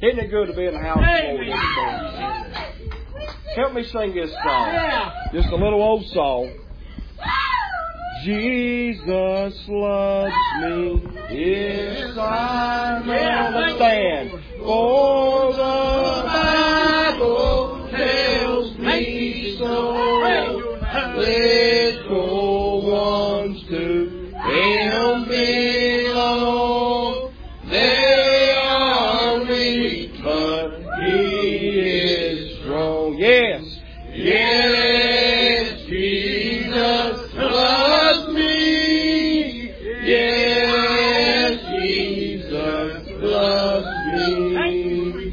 Isn't it good to be in the house of the Lord this morning? Help me sing this song. Just a little old song. Jesus loves me. Yes, I know. Let's stand. For the Bible tells me so. Little ones to Him belong. They are weak, but He is strong. Yes. Yes, Jesus loves me. Yes, Jesus loves me.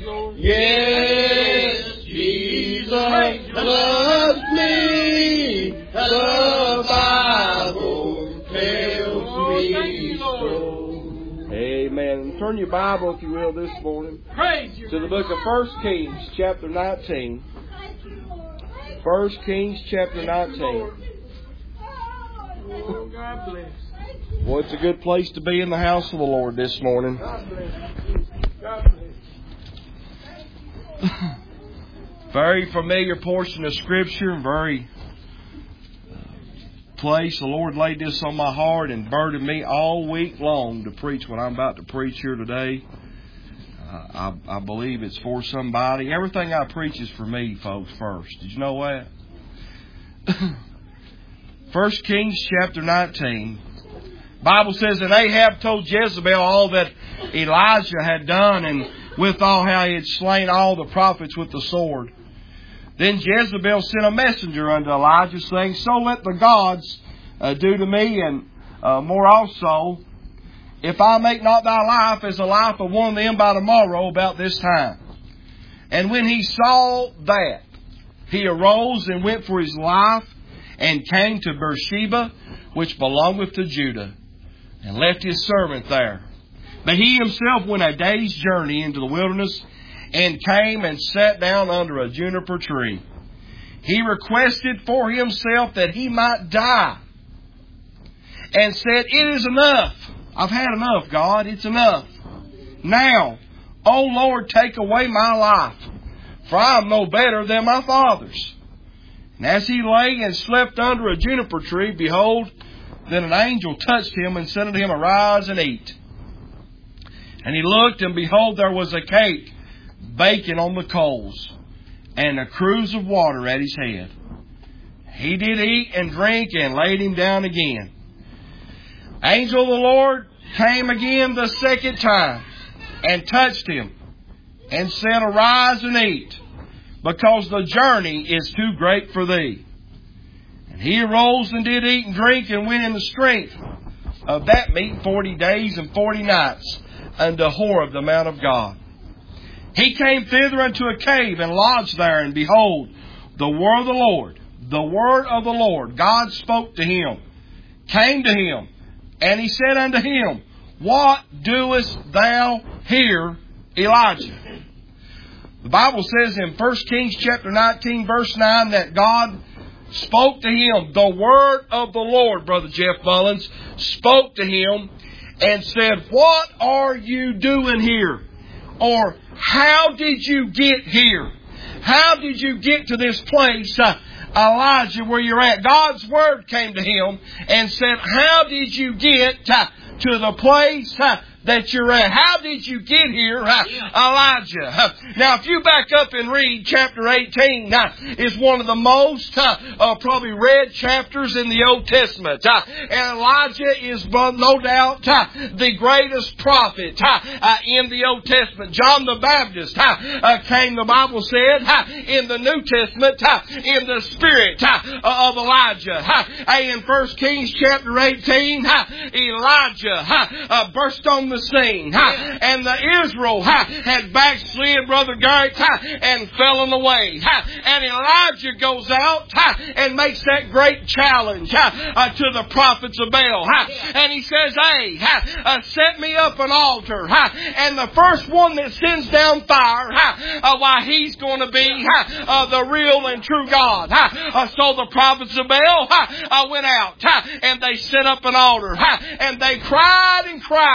Yes, Jesus loves me. The Bible tells me so. Amen. Turn your Bible, if you will, this morning to the book of 1 Kings, chapter 19. 1 Kings, chapter 19. Oh, God bless. Well, it's a good place to be in the house of the Lord this morning. God bless. God bless. Very familiar portion of Scripture, and very place. The Lord laid this on my heart and burdened me all week long to preach what I'm about to preach here today. I believe it's for somebody. Everything I preach is for me, folks, first. Did you know that? 1 Kings chapter 19. Bible says that Ahab told Jezebel all that Elijah had done, and withal how he had slain all the prophets with the sword. Then Jezebel sent a messenger unto Elijah, saying, So let the gods do to me, and more also, if I make not thy life as the life of one of them by tomorrow about this time. And when he saw that, he arose and went for his life, and came to Beersheba, which belongeth to Judah, and left his servant there. But he himself went a day's journey into the wilderness, and came and sat down under a juniper tree. He requested for himself that he might die, and said, It is enough. I've had enough, God. It's enough. Now, O Lord, take away my life, for I am no better than my fathers. And as he lay and slept under a juniper tree, behold, then an angel touched him and said unto him, Arise and eat. And he looked, and behold, there was a cake baking on the coals, and a cruse of water at his head. He did eat and drink, and laid him down again. Angel of the Lord came again the second time, and touched him, and said, Arise and eat, because the journey is too great for thee. And he arose and did eat and drink, and went in the strength of that meat 40 days and 40 nights unto Horeb, the mount of God. He came thither unto a cave, and lodged there, and behold, the word of the Lord, God spoke to him, came to him, and he said unto him, What doest thou here, Elijah? The Bible says in 1 Kings chapter 19, verse 9, that God spoke to him. The word of the Lord, Brother Jeff Mullins, spoke to him and said, What are you doing here? Or, how did you get here? How did you get to this place, Elijah, where you're at? God's word came to him and said, How did you get to the place that you're at? How did you get here, Elijah? Now, if you back up and read chapter 18, is one of the most probably read chapters in the Old Testament. And Elijah is no doubt the greatest prophet in the Old Testament. John the Baptist came, the Bible said, in the New Testament in the spirit of Elijah. In 1 Kings chapter 18, Elijah burst on the scene. And the Israel had backslid, Brother Garrett, and fell in the way. And Elijah goes out and makes that great challenge to the prophets of Baal. And he says, hey, set me up an altar. And the first one that sends down fire, why, he's going to be the real and true God. So the prophets of Baal went out and they set up an altar. And they cried and cried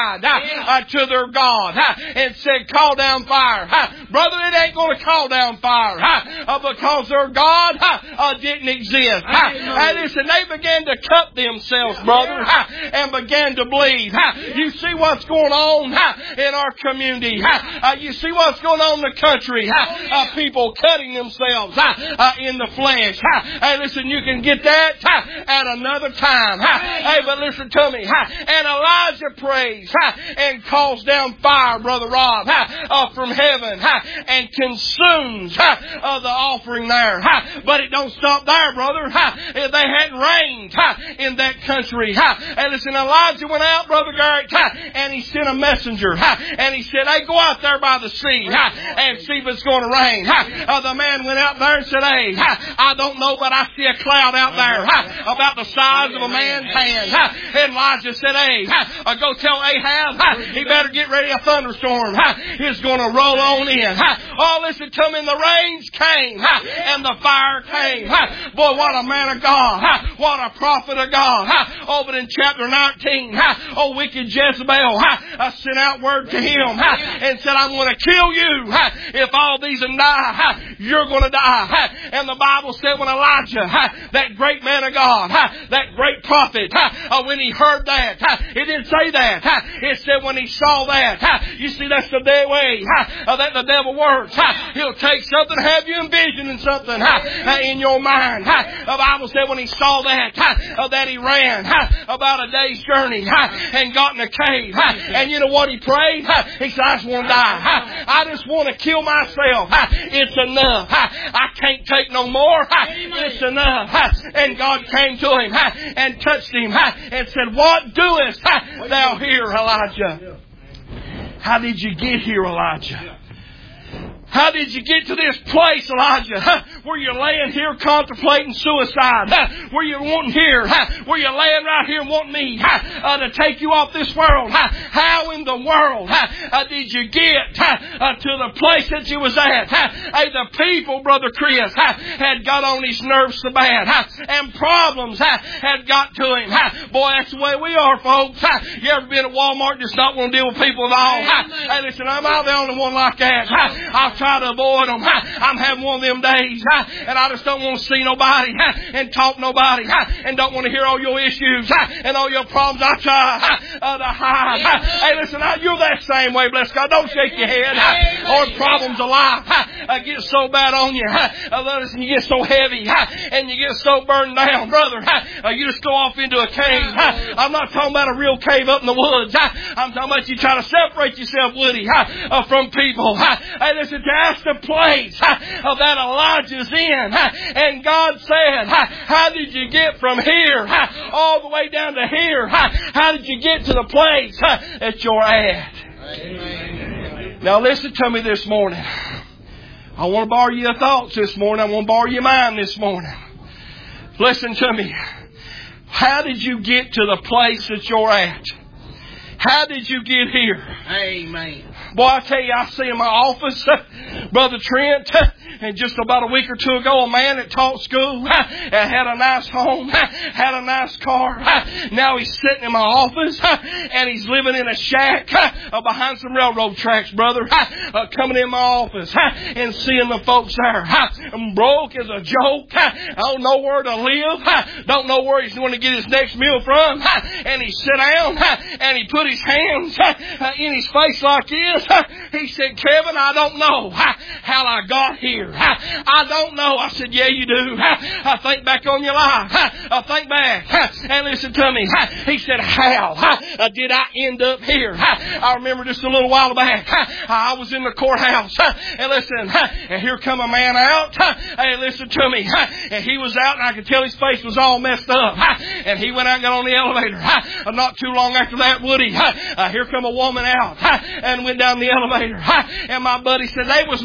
to their God and said, call down fire. Brother, it ain't going to call down fire because their God didn't exist. And listen, they began to cut themselves, brother, and began to bleed. You see what's going on in our community. You see what's going on in the country. People cutting themselves in the flesh. Hey, listen, you can get that at another time. Hey, but listen to me. And Elijah prays and calls down fire, Brother Rob, from heaven and consumes the offering there. But it don't stop there, brother. They hadn't rained in that country. And listen, Elijah went out, Brother Garrett, and he sent a messenger. And he said, hey, go out there by the sea and see if it's going to rain. The man went out there and said, hey, I don't know, but I see a cloud out there about the size of a man's hand. And Elijah said, hey, go tell Ahab he better get ready. A thunderstorm is going to roll on in. Oh, listen to me. And the rains came and the fire came. Boy, what a man of God. What a prophet of God. Oh, but in chapter 19, wicked Jezebel sent out word to him and said, I'm going to kill you. If all these and die, you're going to die. And the Bible said when Elijah, that great man of God, that great prophet, when he heard that, it didn't say that. It said when he saw that. You see, that's the way that the devil works. He'll take something, have you envisioning something in your mind. The Bible said when he saw that he ran about a day's journey and got in a cave. And you know what he prayed? He said, I just want to die. I just want to kill myself. It's enough. I can't take no more. It's enough. And God came to him and touched him and said, what doest thou here, Elijah? How did you get here, Elijah? How did you get to this place, Elijah, where you're laying here contemplating suicide? Where you're wanting here? Where you're laying right here wanting me to take you off this world? How in the world did you get to the place that you was at? Hey, the people, Brother Chris, had got on his nerves so bad, and problems had got to him. Boy, that's the way we are, folks. You ever been at Walmart just not want to deal with people at all? Hey, listen, I'm not the only one like that. I'll try to avoid them. I'm having one of them days, and I just don't want to see nobody and talk to nobody and don't want to hear all your issues and all your problems. I try to hide. Hey, listen, you're that same way, bless God. Don't shake your head. Or problems of life get so bad on you. Listen, you get so heavy and you get so burned down, brother. You just go off into a cave. I'm not talking about a real cave up in the woods. I'm talking about you try to separate yourself, Woody, from people. Hey, listen, that's the place that Elijah's in. And God said, how did you get from here all the way down to here? How did you get to the place that you're at? Amen. Now listen to me this morning. I want to borrow your thoughts this morning. I want to borrow your mind this morning. Listen to me. How did you get to the place that you're at? How did you get here? Amen. Boy, I tell you, I see in my office, Brother Trent, and just about a week or two ago, a man that taught school, had a nice home, had a nice car. Now he's sitting in my office, and he's living in a shack behind some railroad tracks, brother. Coming in my office and seeing the folks there. I'm broke as a joke. I don't know where to live. Don't know where he's going to get his next meal from. And he sat down, and he put his hands in his face like this. He said, Kevin, I don't know how I got here. I don't know. I said, yeah, you do. I think back on your life. I think back and listen to me. He said, how did I end up here? I remember just a little while back. I was in the courthouse. And listen, and here come a man out. Hey, listen to me. And he was out, and I could tell his face was all messed up. And he went out and got on the elevator. Not too long after that, Woody, here come a woman out and went down the elevator. And my buddy said, they was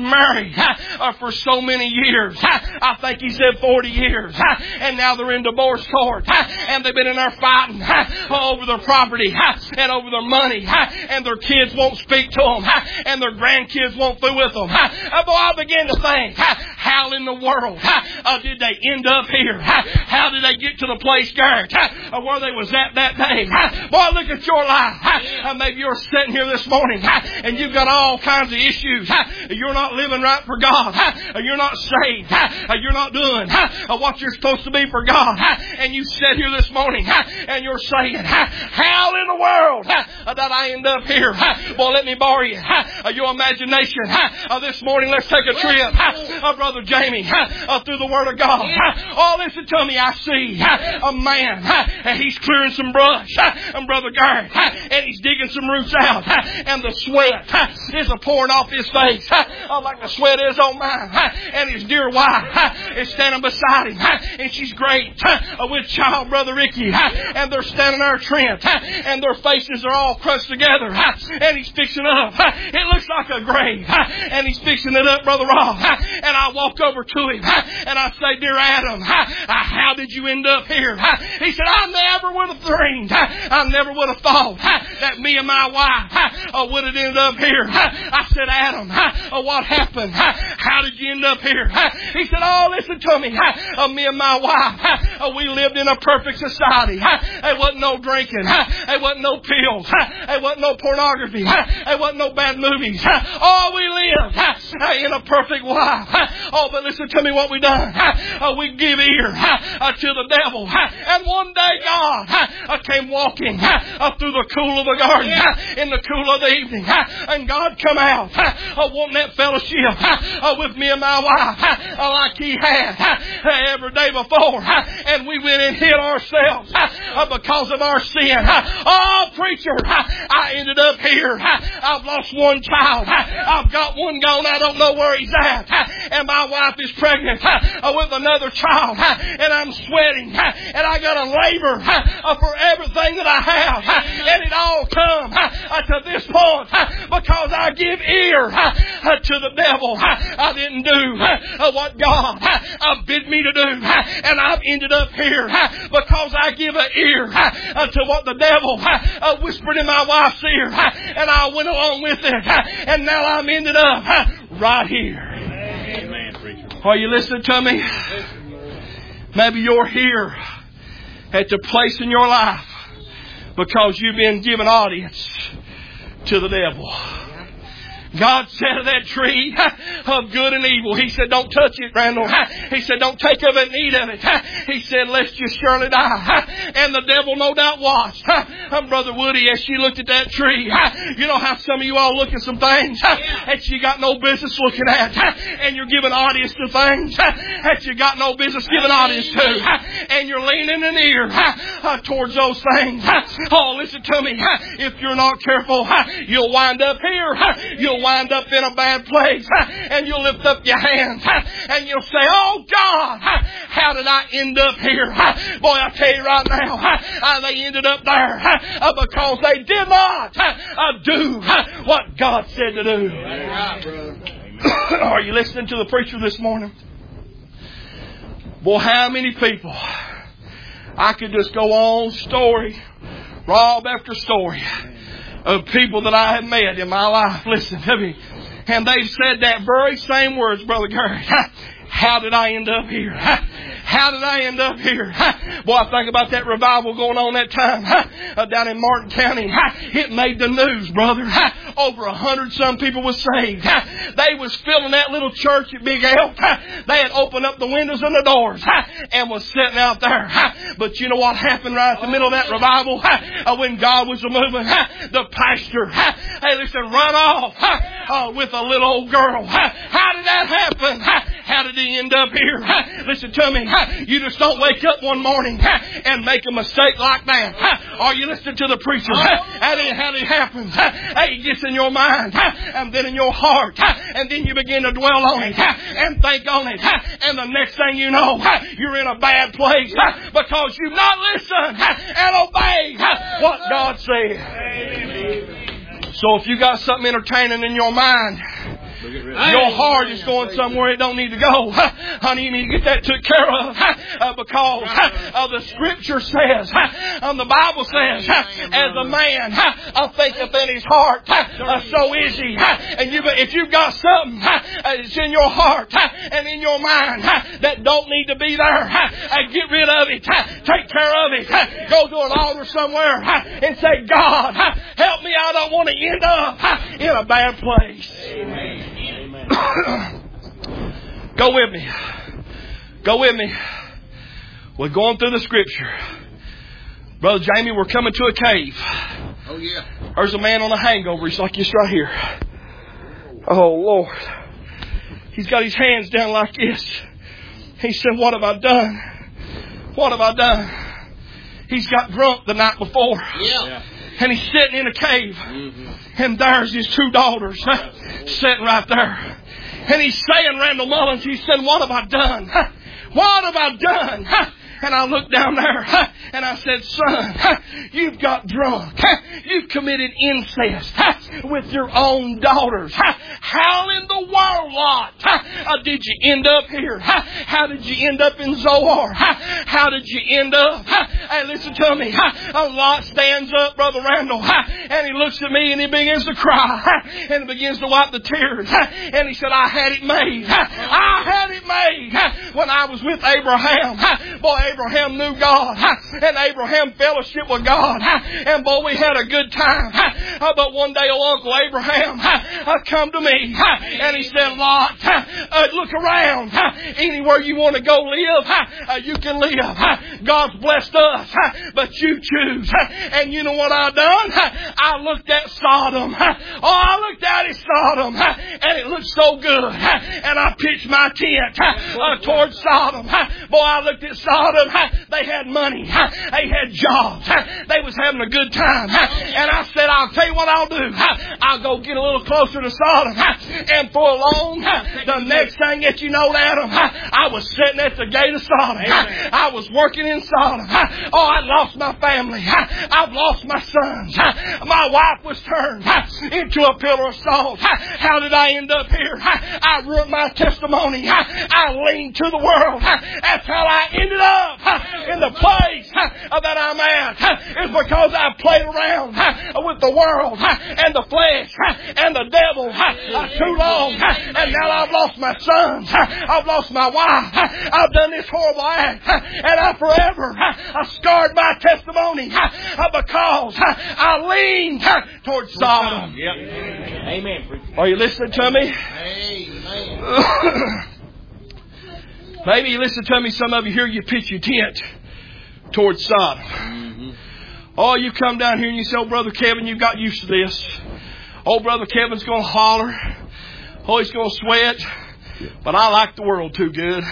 married for so many years. I think he said 40 years. And now they're in divorce court. And they've been in there fighting over their property and over their money. And their kids won't speak to them. And their grandkids won't be with them. Boy, I began to think, how in the world did they end up here? How did they get to the place, Garrett, where they was at that day? Boy, look at your life. Maybe you're sitting here this morning and you've got all kinds of issues. You're not living right for God. You're not saved. You're not doing what you're supposed to be for God. And you sit here this morning and you're saying, how in the world did I end up here? Well, let me borrow you your imagination. This morning, let's take a trip, Brother Jamie, through the Word of God. Oh, listen to me. I see a man, and he's clearing some brush, and Brother Garrett, and he's digging some roots out, and the sweat is pouring off his face, like the sweat is on mine. And his dear wife is standing beside him, and she's great with child, Brother Ricky, and they're standing there, Trent, and their faces are all crushed together, and he's fixing it up. It looks like a grave, and he's fixing it up, Brother Rob. And I walk over to him, and I say, dear Adam, how did you end up here? He said, I never would have dreamed, I never would have thought that me and my wife would have ended up here. I said, Adam, what happened? How did you end up here? He said, oh, listen to me. Me and my wife, we lived in a perfect society. There wasn't no drinking. There wasn't no pills. There wasn't no pornography. There wasn't no bad movies. Oh, we lived in a perfect life. Oh, but listen to me what we done. We give ear to the devil. And one day God came walking through the cool of the garden in the cool of the evening. And God come out wanting that fellowship with me and my wife like he had every day before. And we went and hid ourselves because of our sin. Oh, preacher, I ended up here. I've lost one child. I've got one gone. I don't know where he's at. And my wife is pregnant with another child. And I'm sweating. And I got to labor for everything that I have. And it all comes to this point because I give ear to the devil. I didn't do what God bid me to do. And I've ended up here because I give an ear to what the devil whispered in my wife's ear. And I went along with it. And now I'm ended up right here. Amen, preacher. Are you listening to me? Maybe you're here at the place in your life because you've been given audience to the devil. God said of that tree of good and evil, He said, don't touch it, Randall. He said, don't take of it and eat of it. He said, lest you surely die. And the devil no doubt watched. Brother Woody, as she looked at that tree, you know how some of you all look at some things that you got no business looking at. And you're giving audience to things that you got no business giving audience to. And you're leaning an ear towards those things. Oh, listen to me. If you're not careful, you'll wind up here. You'll wind up in a bad place, and you'll lift up your hands and you'll say, oh God, how did I end up here? Boy, I tell you right now, they ended up there because they did not do what God said to do. Are you listening to the preacher this morning? Boy, how many people, I could just go on story, Rob after story, of people that I have met in my life. Listen to me. And they've said that very same words, Brother Garrett. How did I end up here? How did I end up here? Boy, I think about that revival going on that time down in Martin County. It made the news, brother. Over 100-some people was saved. They was filling that little church at Big Elk. They had opened up the windows and the doors and was sitting out there. But you know what happened right at the middle of that revival? When God was moving, the pastor, hey, listen, run off with a little old girl. How did that happen? How did he end up here? Listen to me. You just don't wake up one morning and make a mistake like that. Are you listening to the preacher? How it happens. It gets in your mind and then in your heart. And then you begin to dwell on it and think on it. And the next thing you know, you're in a bad place because you've not listened and obeyed what God said. So if you got something entertaining in your mind, Your heart is going somewhere it don't need to go. Honey, you need to get that took care of. Because the Scripture says, the Bible says, as a man thinketh in his heart, so is he. And if you've got something that's in your heart and in your mind that don't need to be there, get rid of it. Take care of it. Go to an altar somewhere and say, God, help me. I don't want to end up in a bad place. Amen. Go with me. Go with me. We're going through the Scripture. Brother Jamie, we're coming to a cave. Oh, yeah. There's a man on a hangover. He's like this right here. Oh, Lord. He's got his hands down like this. He said, what have I done? What have I done? He's got drunk the night before. Yeah. And he's sitting in a cave. And there's his 2 daughters sitting right there. And he's saying, Randall Mullins, he said, what have I done? What have I done? And I looked down there and I said, son, you've got drunk. You've committed incest with your own daughters. How in the world, Lot, did you end up here? How did you end up in Zoar? How did you end up? Hey, listen to me. Lot stands up, Brother Randall, and he looks at me and he begins to cry and begins to wipe the tears. And he said, I had it made. I had it made when I was with Abraham. Boy, Abraham knew God, and Abraham fellowship with God, and boy, we had a good time. But one day, old Uncle Abraham come to me, and he said, Lot, look around. Anywhere you want to go live, you can live. God's blessed us, but you choose. And you know what I done? I looked at Sodom. I looked at it, Sodom, and it looked so good. And I pitched my tent towards Sodom. Boy, I looked at Sodom. They had money. They had jobs. They was having a good time. And I said, I'll tell you what I'll do. I'll go get a little closer to Sodom. And for along, the next thing that you know, Adam, I was sitting at the gate of Sodom. I was working in Sodom. Oh, I lost my family. I've lost my sons. My wife was turned into a pillar of salt. How did I end up here? I ruined my testimony. I leaned to the world. That's how I ended up in the place that I'm at. It's because I played around with the world and the flesh and the devil too long. And now I've lost my sons. I've lost my wife. I've done this horrible act. And I forever scarred my testimony because I leaned towards Sodom. Yep. Amen. Are you listening to me? Amen. Maybe you listen to me. Some of you here, you pitch your tent towards Sodom. Mm-hmm. Oh, you come down here and you say, oh, Brother Kevin, you've got used to this. Oh, Brother Kevin's going to holler. Oh, he's going to sweat. But I like the world too good.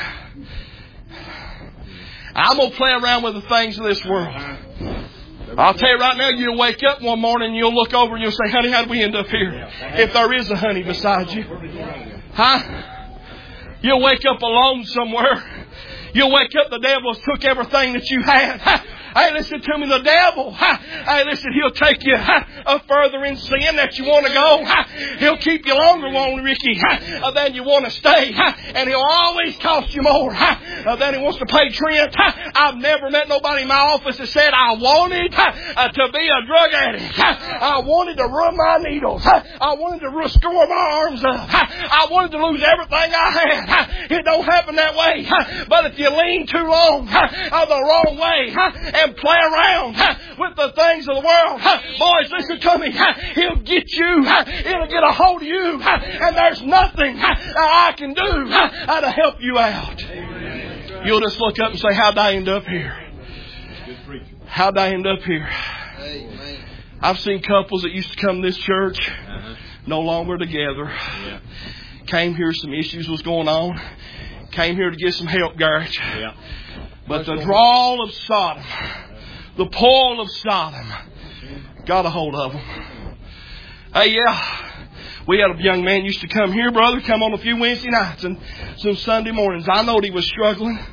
I'm going to play around with the things of this world. I'll tell you right now, you'll wake up one morning and you'll look over and you'll say, honey, how did we end up here? If there is a honey beside you. Huh? You'll wake up alone somewhere. You'll wake up, the devil has took everything that you had. Hey, listen to me, the devil. Hey, listen, he'll take you further in sin that you want to go. He'll keep you longer, won't he, Ricky, than you want to stay. And he'll always cost you more than he wants to pay Trent. I've never met nobody in my office that said, I wanted to be a drug addict. I wanted to rub my needles. I wanted to score my arms up. I wanted to lose everything I had. It don't happen that way. But if you lean too long the wrong way and play around with the things of the world, boys, listen to me. He'll get you. It'll get a hold of you. And there's nothing I can do to help you out. You'll just look up and say, how'd I end up here? How'd I end up here? I've seen couples that used to come to this church, no longer together. Came here, some issues was going on. Came here to get some help, Garrett. But the drawl of Sodom, the pull of Sodom, got a hold of them. Hey, we had a young man used to come here, brother, come on a few Wednesday nights and some Sunday mornings. I know he was struggling.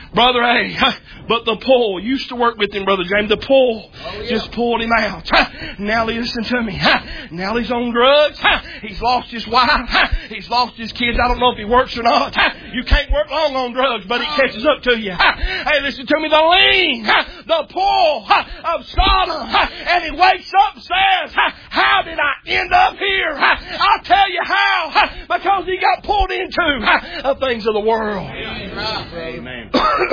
Brother A, but the pull, used to work with him, Brother James, the pull just pulled him out. Now listen to me. Now he's on drugs. He's lost his wife. He's lost his kids. I don't know if he works or not. You can't work long on drugs, but it catches up to you. Hey, listen to me. The lean, the pull of Sodom. And he wakes up and says, how did I end up here? I'll tell you how. Because he got pulled into the things of the world. Amen.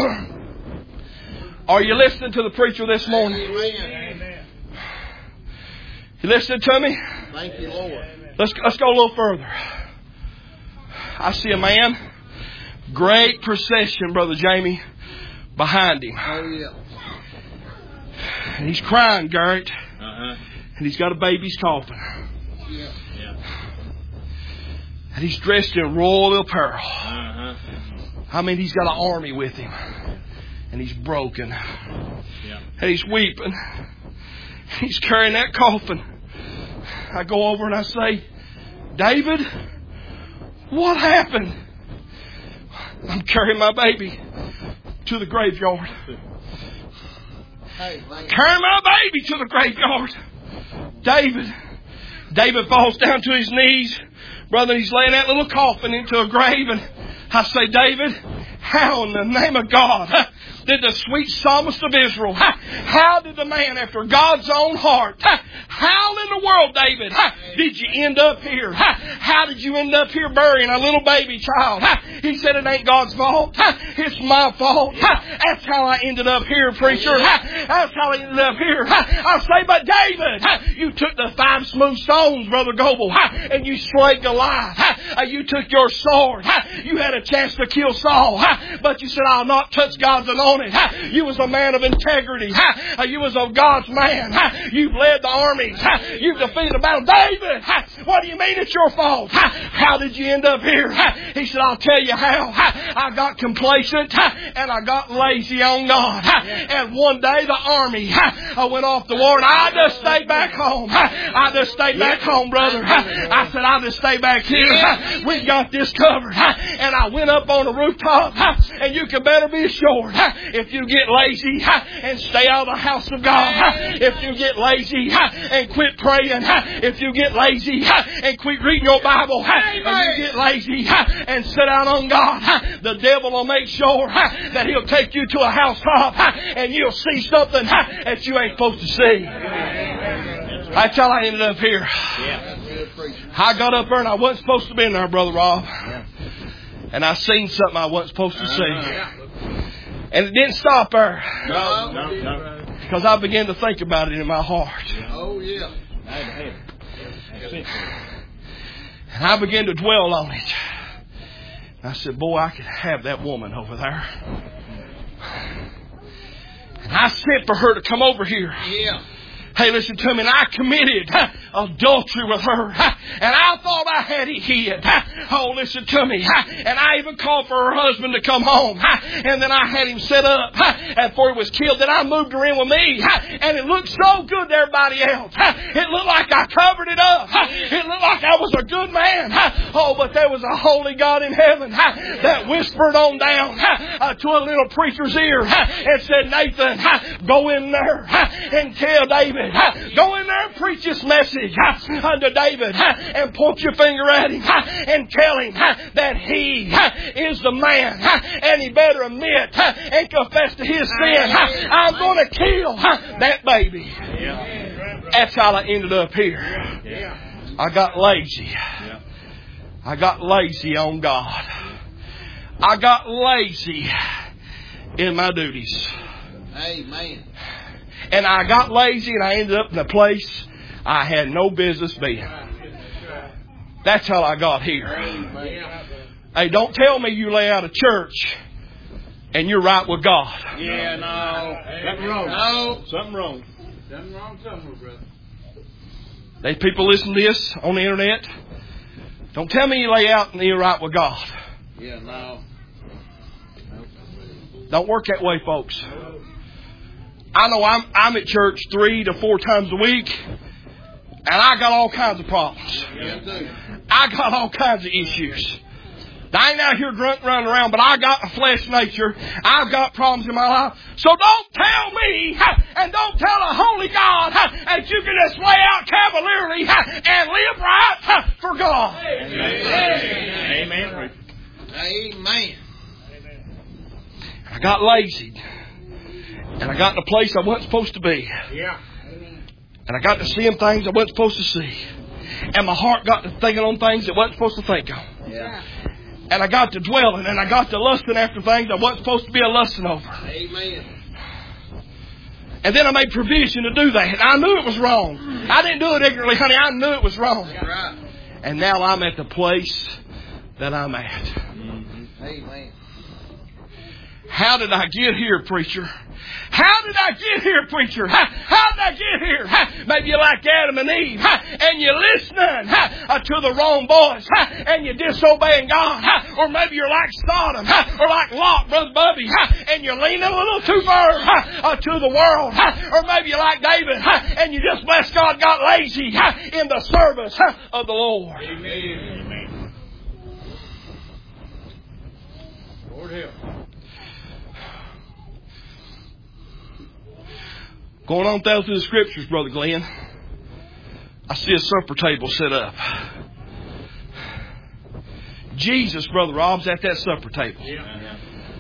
Are you listening to the preacher this morning? Amen. You listening to me? Thank you, Lord. Let's go a little further. I see a man, great procession, Brother Jamie, behind him. Oh, yeah. And he's crying, Garrett. Uh-huh. And he's got a baby's coffin. Yeah. Yeah. And he's dressed in royal apparel. Uh-huh. I mean, he's got an army with him. And he's broken. Yeah. And he's weeping. He's carrying that coffin. I go over and I say, David, what happened? I'm carrying my baby to the graveyard. Hey, Carrying my baby to the graveyard. David falls down to his knees. Brother, he's laying that little coffin into a grave. And I say, David, how in the name of God did the sweet psalmist of Israel, how did the man after God's own heart, how in the world, David, did you end up here? How did you end up here burying a little baby child? He said it ain't God's fault. It's my fault. That's how I ended up here, preacher. That's how I ended up here. I say, but David, you took the 5 smooth stones, Brother Goebel, and you slayed Goliath. You took your sword. You had a chance to kill Saul, but you said, I'll not touch God's anointing. You was a man of integrity. You was a God's man. You've led the armies. You've defeated the battle. David, what do you mean it's your fault? How did you end up here? He said, I'll tell you how. I got complacent and I got lazy on God. And one day the army went off the war and I just stayed back home. I just stayed back home, brother. I said, I'll just stay back here. We got this covered. And I went up on the rooftop, and you can better be assured, if you get lazy and stay out of the house of God, if you get lazy and quit praying, if you get lazy and quit reading your Bible, and you get lazy and sit out on God, the devil will make sure that he'll take you to a housetop and you'll see something that you ain't supposed to see. That's how I ended up here. I got up there and I wasn't supposed to be in there, Brother Rob. And I seen something I wasn't supposed to see. And it didn't stop there. No. Because I began to think about it in my heart. Oh, yeah. And I began to dwell on it. And I said, boy, I could have that woman over there. And I sent for her to come over here. Yeah. Hey, listen to me. And I committed adultery with her. And I thought I had it hid. Oh, listen to me. And I even called for her husband to come home. And then I had him set up before he was killed. Then I moved her in with me. And it looked so good to everybody else. It looked like I covered it up. It looked like I was a good man. Oh, but there was a holy God in heaven that whispered on down to a little preacher's ear and said, Nathan, go in there and tell David. Go in there and preach this message unto David and point your finger at him and tell him that he is the man and he better admit and confess to his sin. I'm going to kill that baby. That's how I ended up here. I got lazy. I got lazy on God. I got lazy in my duties. Amen. And I got lazy and I ended up in a place I had no business being. That's how I got here. Hey, don't tell me you lay out of church and you're right with God. Yeah, no. Something wrong. No. Something wrong. Something wrong somewhere, brother. There's people listening to this on the internet. Don't tell me you lay out and you're right with God. Yeah, no. Don't work that way, folks. I know I'm at church 3 to 4 times a week, and I got all kinds of problems. Yeah, too. I got all kinds of issues. I ain't out here drunk running around, but I got a flesh nature. I've got problems in my life. So don't tell me and don't tell a holy God that you can just lay out cavalierly and live right for God. Amen. Amen. I got lazy. And I got in a place I wasn't supposed to be. Yeah. And I got to seeing things I wasn't supposed to see. And my heart got to thinking on things that I wasn't supposed to think on. Yeah. And I got to dwelling, and I got to lusting after things I wasn't supposed to be a lusting over. Amen. And then I made provision to do that. And I knew it was wrong. I didn't do it ignorantly, honey. I knew it was wrong. Right. And now I'm at the place that I'm at. Amen. How did I get here, preacher? How did I get here, preacher? How did I get here? Maybe you're like Adam and Eve, and you're listening to the wrong voice, and you're disobeying God. Or maybe you're like Sodom, or like Lot, Brother Bubby, and you're leaning a little too far to the world. Or maybe you're like David, and you just bless God, got lazy in the service of the Lord. Amen. Lord help. Going on down through the Scriptures, Brother Glenn, I see a supper table set up. Jesus, Brother Rob's at that supper table. Yeah.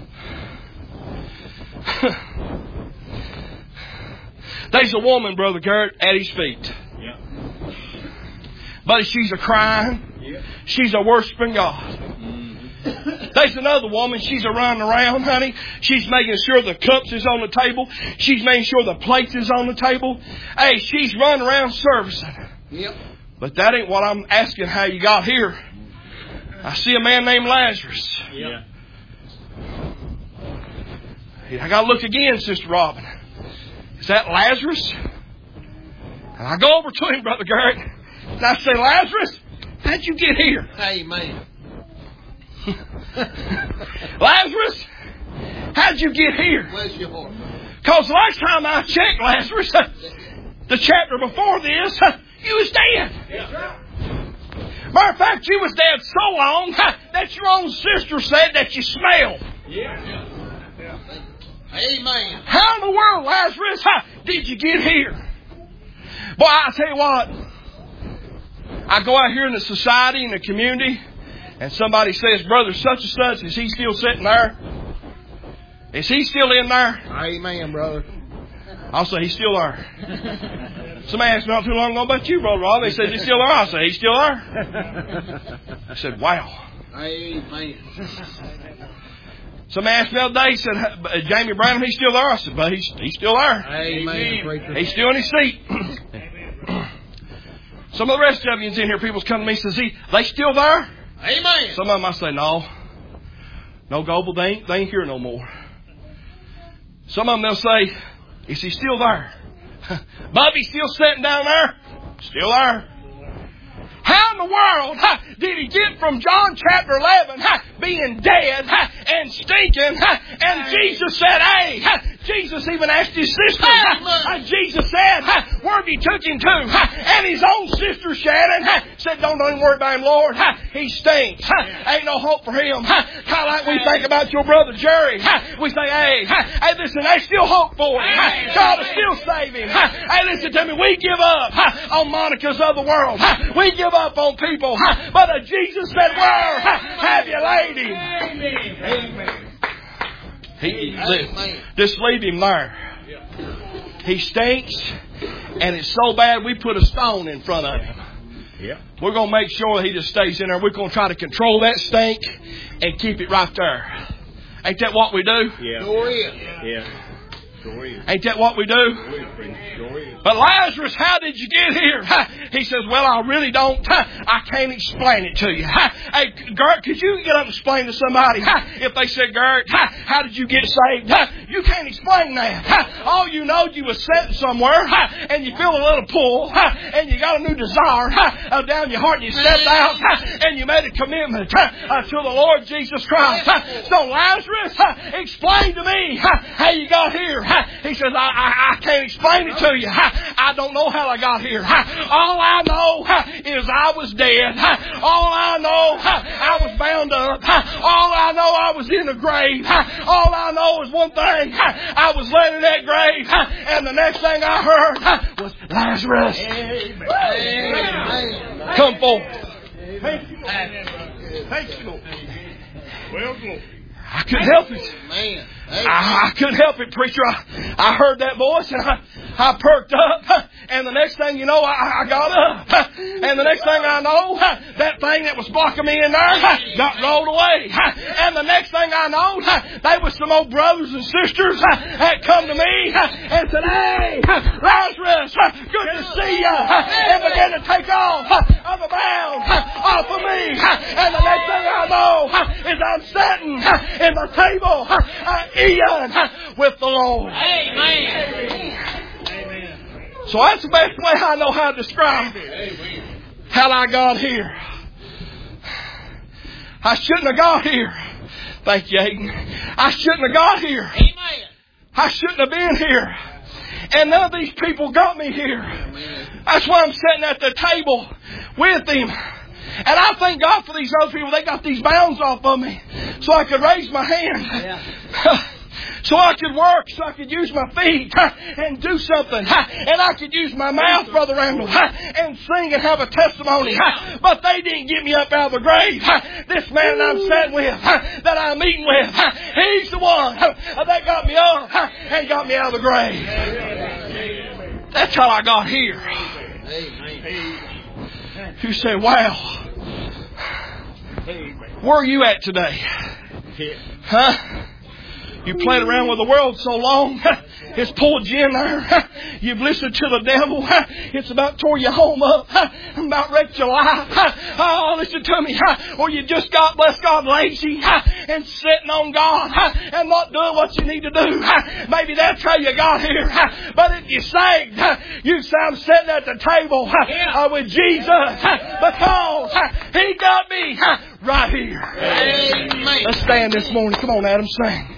There's a woman, Brother Garrett, at his feet. Yeah. But she's a crying. Yeah. She's a worshiping God. There's another woman. She's a running around, honey. She's making sure the cups is on the table. She's making sure the plates is on the table. Hey, she's running around servicing. Yep. But that ain't what I'm asking how you got here. I see a man named Lazarus. Yeah. I got to look again, Sister Robin. Is that Lazarus? And I go over to him, Brother Garrett, and I say, Lazarus, how'd you get here? Amen. Lazarus, how'd you get here? Bless your heart. Because last time I checked, Lazarus, the chapter before this, you was dead. Yeah. Matter of fact, you was dead so long that your own sister said that you smelled. Yeah. Amen. How in the world, Lazarus, did you get here? Boy, I tell you what, I go out here in the society, in the community, and somebody says, Brother such and such, is he still sitting there? Is he still in there? Amen, brother. I'll say, he's still there. Somebody asked me not too long ago about you, Brother Rob. They said, he's still there? I said, he's still there. I said, wow. Amen. Somebody asked me the other day, he said, Jamie Branham, he's still there? I said, but he's still there. Amen, preacher. He's still in his seat. Some of the rest of you in here, people's come to me and says, they still there? Amen. Some of them I say, no, Goebel, they ain't here no more. Some of them they'll say, is he still there? Bubby still sitting down there? Still there. How in the world did he get from John chapter 11 being dead and stinking? And Jesus said, hey, Jesus even asked his sister. Jesus said, where have you took him to? And his own sister Shannon said, don't even worry about him, Lord. He stinks. Ain't no hope for him. Kind of like we think about your brother Jerry. We say, hey, listen, there's still hope for him. God will still save him. Hey, listen to me. We give up on Monica's of the world. We give up on people. But Jesus said, where have you laid him? Amen. Just leave him there. He stinks, and it's so bad we put a stone in front of him. Yeah. We're going to make sure he just stays in there. We're going to try to control that stink and keep it right there. Ain't that what we do? Yeah. Sure is. Yeah. Sure is. Ain't that what we do? Sure is. But Lazarus, how did you get here? He says, well, I really don't. I can't explain it to you. Hey, Gert, could you get up and explain to somebody? If they said, Gert, how did you get saved? You can't explain that. All you know, you was sitting somewhere and you feel a little pull and you got a new desire down your heart and you stepped out and you made a commitment to the Lord Jesus Christ. So Lazarus, explain to me how you got here. He says, I can't explain it to you. I don't know how I got here. All I know is I was dead. All I know, I was bound bound up. All I know, I was in a grave. All I know is one thing. I was laid in that grave. And the next thing I heard was Lazarus, come forth. Thank you, Lord. Thank you, Lord. Well, glory. I couldn't help it. Man. I couldn't help it, preacher. I heard that voice and I perked up. And the next thing you know, I got up. And the next thing I know, that thing that was blocking me in there got rolled away. And the next thing I know, they was some old brothers and sisters that come to me and said, "Hey, Lazarus, good to see you." And began to take off of the bound off of me. And the next thing I know is I'm sitting in the table eating with the Lord. Amen. So that's the best way I know how to describe how I got here. I shouldn't have got here. Thank you, Aiden. I shouldn't have got here. Amen. I shouldn't have been here. And none of these people got me here. That's why I'm sitting at the table with him. And I thank God for these other people. They got these bounds off of me so I could raise my hand. So I could work, so I could use my feet and do something. And I could use my mouth, Brother Randall, and sing and have a testimony. But they didn't get me up out of the grave. This man that I'm sitting with, that I'm eating with, he's the one that got me up and got me out of the grave. That's how I got here. You say, wow, where are you at today? Huh? You played around with the world so long, it's pulled you in there. You've listened to the devil. It's about tore your home up. About wrecked your life. Oh, listen to me. Or you just got, bless God, lazy and sitting on God and not doing what you need to do. Maybe that's how you got here. But if you saved, you say, I'm sitting at the table with Jesus because He got me right here. Amen. Let's stand this morning. Come on, Adam, sing.